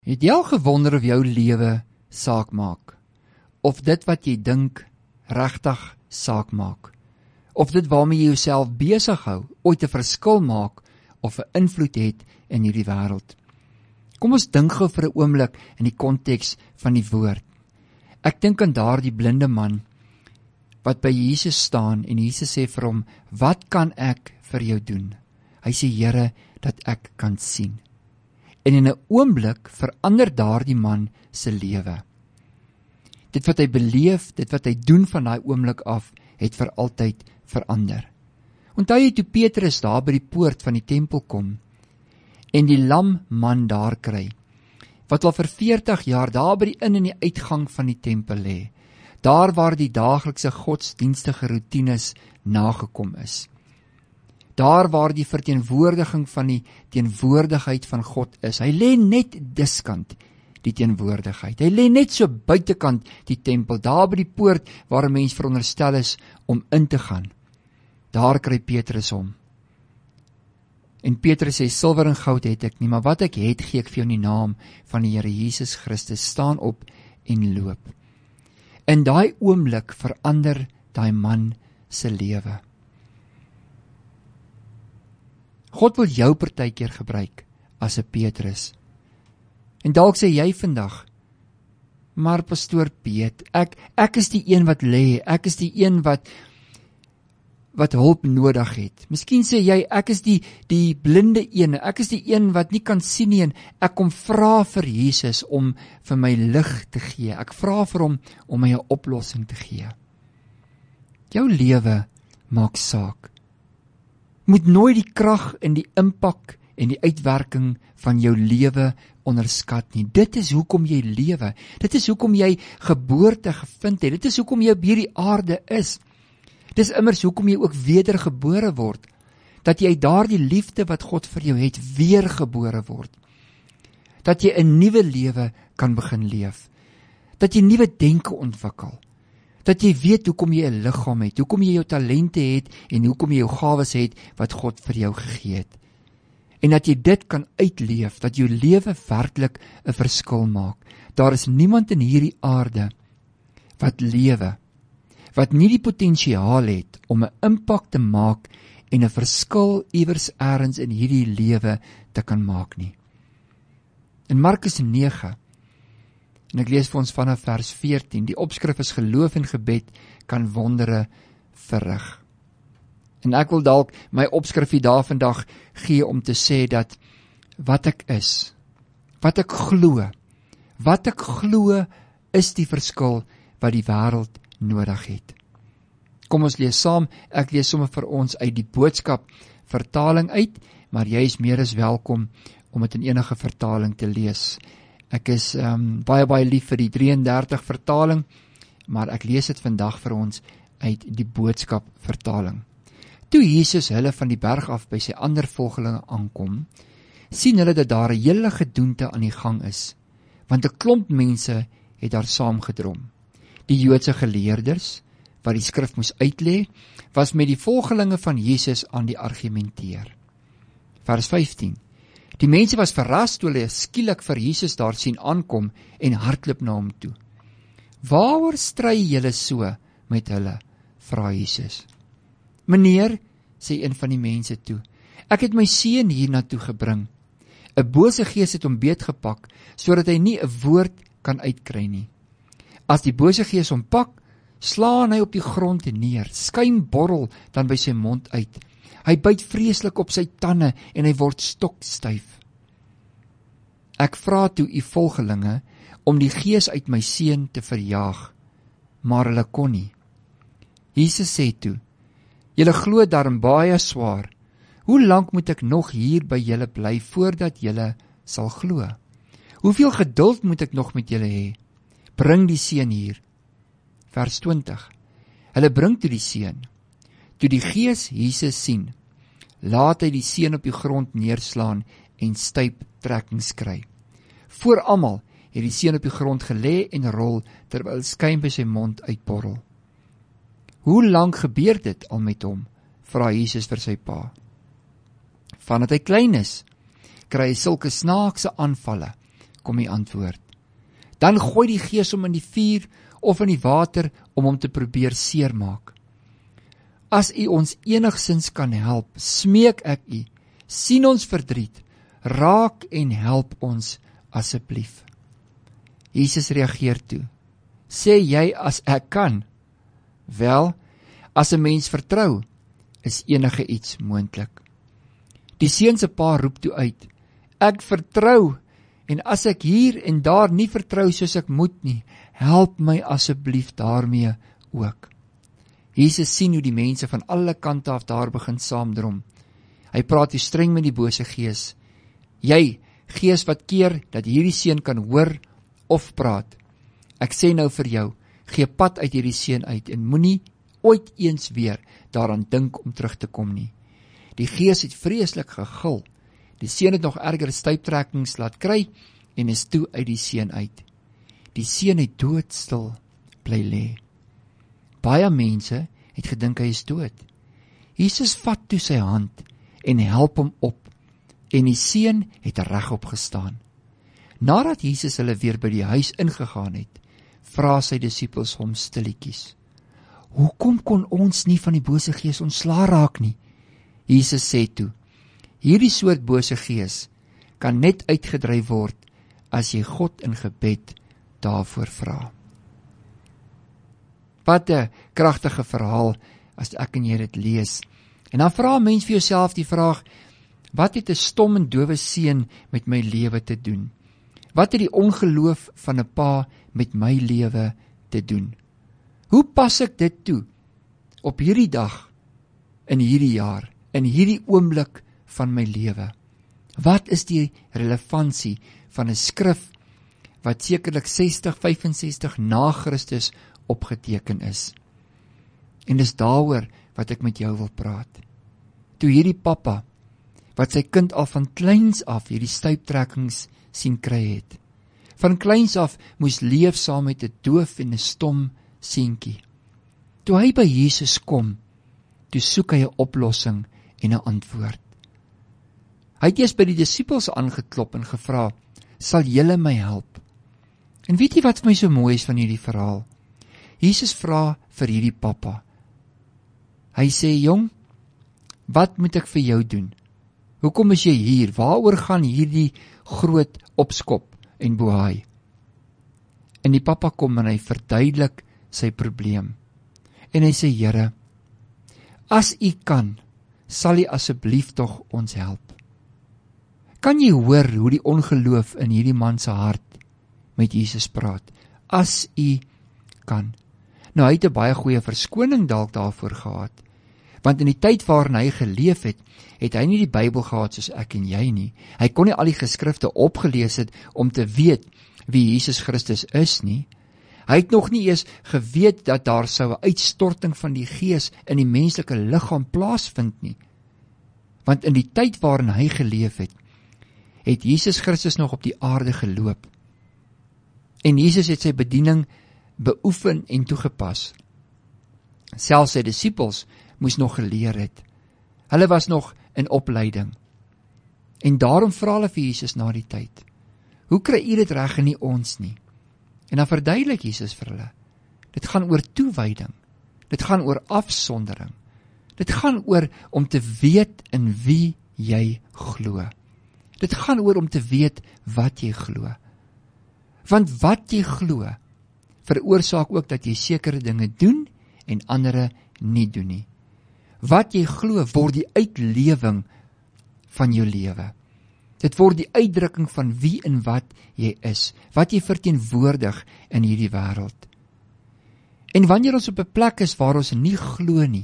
Het jy al gewonder of jou lewe saak maak? Of dit wat jy dink regtig saak maak? Of dit waarmee jy jouself besig hou ooit 'n verskil maak of 'n invloed het in hierdie wêreld? Kom ons dink gou vir 'n oomblik in die konteks van die woord. Ek dink aan daardie blinde man wat by Jesus staan en Jesus sê vir hom, "Wat kan ek vir jou doen?" Hy sê, "Here, dat ek kan sien." En in 'n oomblik verander daardie man se lewe. Dit wat hy beleef, dit wat hy doen van daai oomblik af, het vir altyd verander. Onthou jy toe Petrus daar by die poort van die tempel kom en die lam man daar kry, wat al vir 40 jaar daar by die in- en die uitgang van die tempel lê, daar waar die daaglikse godsdienstige roetines nagekom is. Daar waar die verteenwoordiging van die teenwoordigheid van God is. Hy lê net diskant die teenwoordigheid. Hy lê net so buitekant die tempel, daar by die poort waar 'n mens veronderstel is om in te gaan. Daar kry Petrus hom. En Petrus sê, "Silwer en goud het ek nie, maar wat ek het, gee ek vir jou in die naam van die Here Jesus Christus. Staan op en loop." In daai oomblik verander daai man se lewe. God wil jou partykeer gebruik as 'n Petrus. En dalk sê jy vandag, "Maar pastoor Piet, ek is die een wat lê, ek is die een wat hulp nodig het." Miskien sê jy, "Ek is die blinde een, ek is die een wat nie kan sien nie en ek kom vra vir Jesus om vir my lig te gee. Ek vra vir hom om my 'n oplossing te gee." Jou lewe maak saak. Moet nooit die krag en die impak en die uitwerking van jou lewe onderskat nie. Dit is hoekom jy lewe. Dit is hoekom jy geboorte gevind het. Dit is hoekom jy op hierdie aarde is. Dis immers hoekom jy ook wedergebore word. Dat jy uit daardie liefde wat God vir jou het, weergebore word. Dat jy 'n nuwe lewe kan begin leef. Dat jy nuwe denke ontwikkel. Dat jy weet hoekom jy 'n liggaam het, hoekom jy jou talente het en hoekom jy jou gawes het wat God vir jou gegee het. En dat jy dit kan uitleef, dat jou lewe werklik 'n verskil maak. Daar is niemand in hierdie aarde wat lewe, wat nie die potensiaal het om 'n impak te maak en 'n verskil iewers elders in hierdie lewe te kan maak nie. In Markus 9, en ek lees vir ons vanaf vers 14, die opskrif is geloof en gebed kan wondere verrig. En ek wil dalk my opskrif hier daar vandag gee om te sê dat wat ek is, wat ek glo is die verskil wat die wêreld nodig het. Kom ons lees saam, ek lees sommer vir ons uit die Boodskap vertaling uit, maar jy is meer as welkom om dit in enige vertaling te lees. Ek is baie lief vir die 33 vertaling, maar ek lees dit vandag vir ons uit die Boodskap vertaling. Toe Jesus hulle van die berg af by sy ander volgelinge aankom, sien hulle dat daar 'n hele gedoente aan die gang is, want 'n klomp mense het daar saamgedrom. Die Joodse geleerders, wat die skrif moes uitlê, was met die volgelinge van Jesus aan die argumenteer. Vers 15. Die mense was verras toe hulle skielik vir Jesus daar sien aankom en hardloop na hom toe. "Waaroor stry julle so met hulle?" vra Jesus. "Meneer," sê een van die mense toe, "ek het my seun hiernatoe gebring. 'n Bose gees het hom beetgepak, sodat hy nie 'n woord kan uitkry nie. As die bose gees hom pak, slaan hy op die grond neer, skuim borrel dan by sy mond uit. Hy byt vreeslik op sy tande en hy word stokstyf. Ek vra toe u volgelinge om die gees uit my seun te verjaag, maar hulle kon nie." Jesus sê toe, "Julle glo daarom baie swaar. Hoe lank moet ek nog hier by julle bly voordat julle sal glo? Hoeveel geduld moet ek nog met julle hê? Bring die seun hier." Vers 20. Hulle bring toe die seun. Toe die gees Jesus sien, laat hy die seun op die grond neerslaan en stuiptrekkings kry. Voor almal het die seun op die grond gelê en rol terwyl skuim by sy mond uitborrel. "Hoe lank gebeur dit al met hom?" vra Jesus vir sy pa. "Vandat hy klein is, kry hy sulke snaakse aanvalle. kom die antwoord. Dan gooi die Gees hom in die vuur of in die water om hom te probeer seermaak. As u ons enigsins kan help, smeek ek u, sien ons verdriet, raak en help ons asseblief. Jesus reageer toe, sê jy as ek kan? Wel, as 'n mens vertrou, is enige iets moontlik. Die seun se pa roep toe uit, ek vertrou, en as ek hier en daar nie vertrou soos ek moet nie, help my asseblief daarmee ook. Jesus sien hoe die mense van alle kante af daar begin saamdrom. Hy praat streng met die bose gees. Jy, gees wat keer dat hierdie seun kan hoor of praat. Ek sê nou vir jou, gee pad uit hierdie seun uit en moenie ooit eens weer daaraan dink om terug te kom nie. Die gees het vreeslik gegil. Die seun het nog erger stuiptrekkings laat kry en is toe uit die seun uit. Die seun het doodstil bly lê. Baie mense het gedink hy is dood. Jesus vat toe sy hand en help hom op en die seun het regop gestaan. Nadat Jesus hulle weer by die huis ingegaan het, vra sy disippels hom stilletjies, hoekom kon ons nie van die bose gees ontslaa raak nie? Jesus sê toe, hierdie soort bose gees kan net uitgedryf word as jy God in gebed daarvoor vra. Wat 'n kragtige verhaal as ek en jy dit lees. En dan vra 'n mens vir jouself die vraag, wat het 'n stom en dowe seun met my lewe te doen? Wat het die ongeloof van 'n pa met my lewe te doen? Hoe pas ek dit toe op hierdie dag, in hierdie jaar, in hierdie oomblik van my lewe? Wat is die relevantie van 'n skrif wat sekerlik 60, 65 na Christus opgeteken is? En dis daaroor wat ek met jou wil praat. Toe hierdie pappa, wat sy kind al van kleins af hierdie stuiptrekkings sien kry het, van kleins af moes leef saam met 'n doof en 'n stom seentjie. Toe hy by Jesus kom, toe soek hy 'n oplossing en 'n antwoord. Hy het eers by die disippels aangeklop en gevra, sal julle my help? En weet jy wat vir my so mooi is van hierdie verhaal? Jesus vra vir hierdie pappa. Hy sê, jong, wat moet ek vir jou doen? Hoekom is jy hier? Waaroor gaan hierdie groot opskop en bohaai? En die pappa kom en hy verduidelik sy probleem. En hy sê, Here, as u kan, sal u asseblief tog ons help. Kan jy hoor hoe die ongeloof in hierdie man se hart met Jesus praat? As u kan. Nou, hy het 'n baie goeie verskoning dalk daarvoor gehad. Want in die tyd waarin hy geleef het, het hy nie die Bybel gehad soos ek en jy nie. Hy kon nie al die geskrifte opgelees het om te weet wie Jesus Christus is nie. Hy het nog nie eens geweet dat daar sou 'n uitstorting van die Gees in die menslike liggaam plaasvind nie. Want in die tyd waarin hy geleef het, het Jesus Christus nog op die aarde geloop. En Jesus het sy bediening beoefen en toegepas. Selfs sy disippels moes nog geleer het. Hulle was nog in opleiding. En daarom vra hulle vir Jesus na die tyd, hoe kry u dit reg en nie ons nie? En dan verduidelik Jesus vir hulle, dit gaan oor toewyding, dit gaan oor afsondering, dit gaan oor om te weet in wie jy glo. Dit gaan oor om te weet wat jy glo. Want wat jy glo, veroorsaak ook dat jy sekere dinge doen en ander nie doen nie. Wat jy glo word die uitlewing van jou lewe. Dit word die uitdrukking van wie en wat jy is, wat jy verteenwoordig in hierdie wêreld. En wanneer ons op 'n plek is waar ons nie glo nie,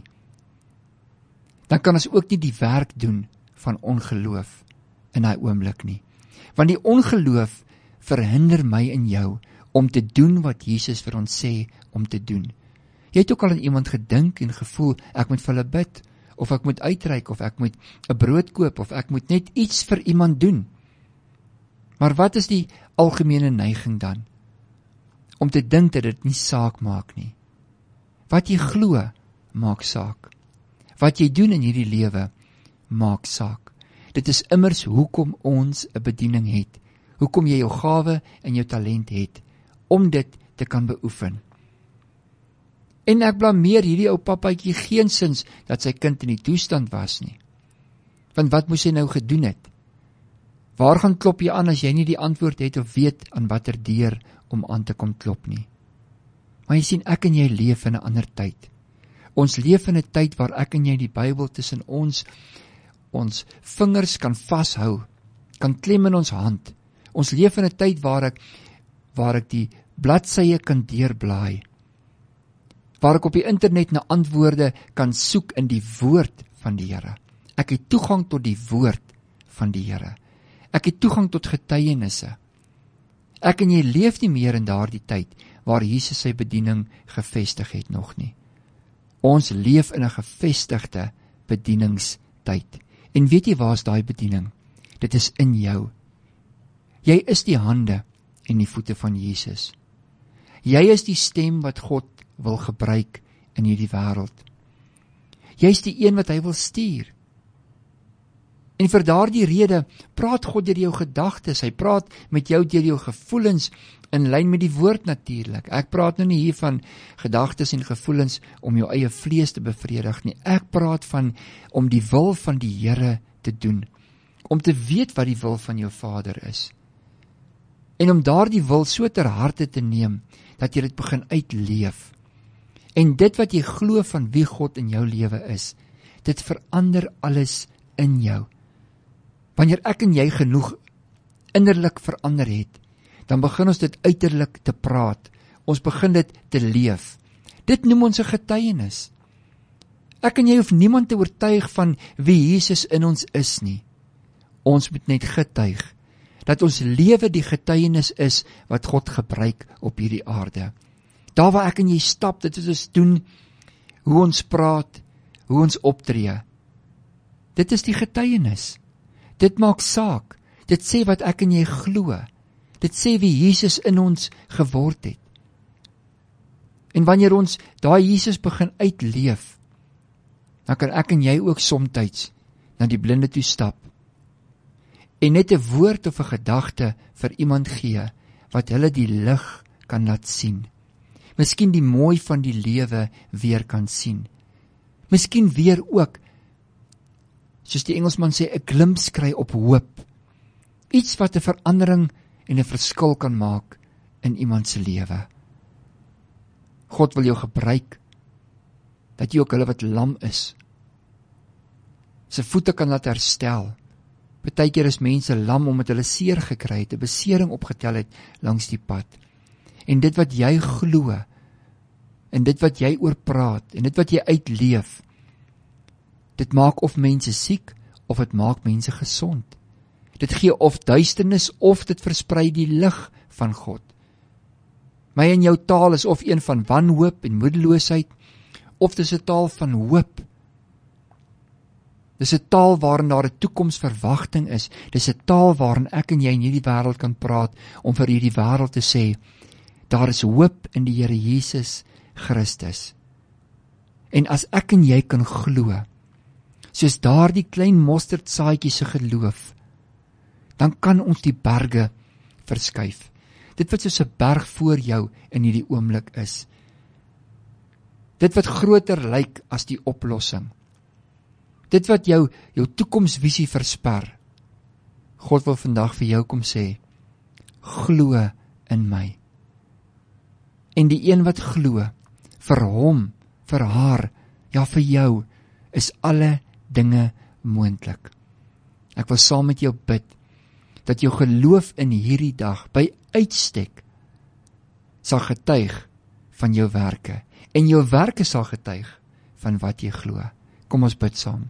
dan kan ons ook nie die werk doen van ongeloof in daai oomblik nie. Want die ongeloof verhinder my en jou om te doen wat Jesus vir ons sê om te doen. Jy het ook al aan iemand gedink en gevoel, ek moet vir hulle bid, of ek moet uitreik, of ek moet 'n brood koop, of ek moet net iets vir iemand doen. Maar wat is die algemene neiging dan? Om te dink dat dit nie saak maak nie. Wat jy glo, maak saak. Wat jy doen in hierdie lewe, maak saak. Dit is immers hoekom ons 'n bediening het, hoekom jy jou gawe en jou talent het, om dit te kan beoefen. En ek blameer hierdie ou papaatjie geensins dat sy kind in die toestand was nie. Want wat moes hy nou gedoen het? Waar gaan klop jy aan as jy nie die antwoord het of weet aan watter deur om aan te kom klop nie? Maar jy sien, ek en jy leef in 'n ander tyd. Ons leef in 'n tyd waar ek en jy die Bybel tussen ons vingers kan vashou, kan klem in ons hand. Ons leef in 'n tyd waar ek die bladsye kan deurblaai, waar ek op die internet na antwoorde kan soek in die woord van die Here. Ek het toegang tot die woord van die Here. Ek het toegang tot getuienisse. Ek en jy leef nie meer in daardie tyd waar Jesus sy bediening gevestig het nog nie. Ons leef in 'n gevestigde bedieningstyd. En weet jy waar is daai bediening? Dit is in jou. Jy is die hande en die voete van Jesus. Jy is die stem wat God wil gebruik in hierdie wêreld. Jy is die een wat hy wil stuur. En vir daardie rede praat God deur jou gedagtes, hy praat met jou deur jou gevoelens, in lyn met die woord natuurlik. Ek praat nou nie hier van gedagtes en gevoelens om jou eie vlees te bevredig nie. Ek praat van om die wil van die Here te doen, om te weet wat die wil van jou Vader is. En om daardie wil so ter harte te neem, dat jy dit begin uitleef. En dit wat jy glo van wie God in jou lewe is, dit verander alles in jou. Wanneer ek en jy genoeg innerlik verander het, dan begin ons dit uiterlik te praat. Ons begin dit te leef. Dit noem ons 'n getuienis. Ek en jy hoef niemand te oortuig van wie Jesus in ons is nie. Ons moet net getuig dat ons lewe die getuienis is wat God gebruik op hierdie aarde. Daar waar ek en jy stap, dit is ons doen, hoe ons praat, hoe ons optree. Dit is die getuienis. Dit maak saak. Dit sê wat ek en jy glo. Dit sê wie Jesus in ons geword het. En wanneer ons daai Jesus begin uitleef, dan kan ek en jy ook somtyds na die blinde toe stap en net 'n woord of 'n gedagte vir iemand gee wat hulle die lig kan laat sien. Miskien die mooi van die lewe weer kan sien. Miskien weer ook, soos die Engelsman sê, 'n glimpse kry op hoop. Iets wat 'n verandering en 'n verskil kan maak in iemand se lewe. God wil jou gebruik, dat jy ook hulle wat lam is, sy voete kan laat herstel. Partykeer is mense lam omdat hulle seer gekry het, 'n besering opgetel het langs die pad. En dit wat jy glo, en dit wat jy oor praat, en dit wat jy uitleef, dit maak of mense siek, of dit maak mense gesond. Dit gee of duisternis, of dit versprei die lig van God. My en jou taal is of een van wanhoop en moedeloosheid, of dis 'n taal van hoop. Dis 'n taal waarin daar 'n toekomsverwagting is. Dis 'n taal waarin ek en jy in hierdie wêreld kan praat, om vir hierdie wêreld te sê, daar is hoop in die Here Jesus Christus. En as ek en jy kan glo, soos daardie klein mosterdsaadjie se geloof, dan kan ons die berge verskuif. Dit wat soos 'n berg voor jou in hierdie oomblik is. Dit wat groter lyk as die oplossing. Dit wat jou toekomsvisie versper. God wil vandag vir jou kom sê, glo in my. En die een wat glo, vir hom, vir haar, ja vir jou, is alle dinge moontlik. Ek wil saam met jou bid, dat jou geloof in hierdie dag by uitstek sal getuig van jou werke, en jou werke sal getuig van wat jy glo. Kom ons bid saam.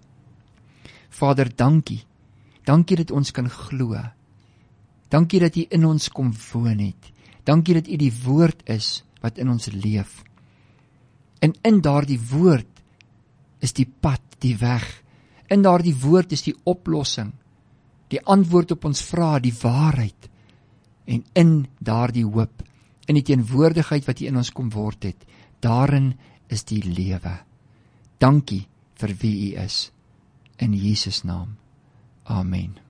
Vader, dankie. Dankie dat ons kan glo. Dankie dat U in ons kom woon het. Dankie dat U die woord is wat in ons leef. En in daardie woord is die pad, die weg. In daardie woord is die oplossing, die antwoord op ons vrae, die waarheid. En in daardie hoop, in die teenwoordigheid wat U in ons kom word het, daarin is die lewe. Dankie vir wie U is. In Jesus naam. Amen.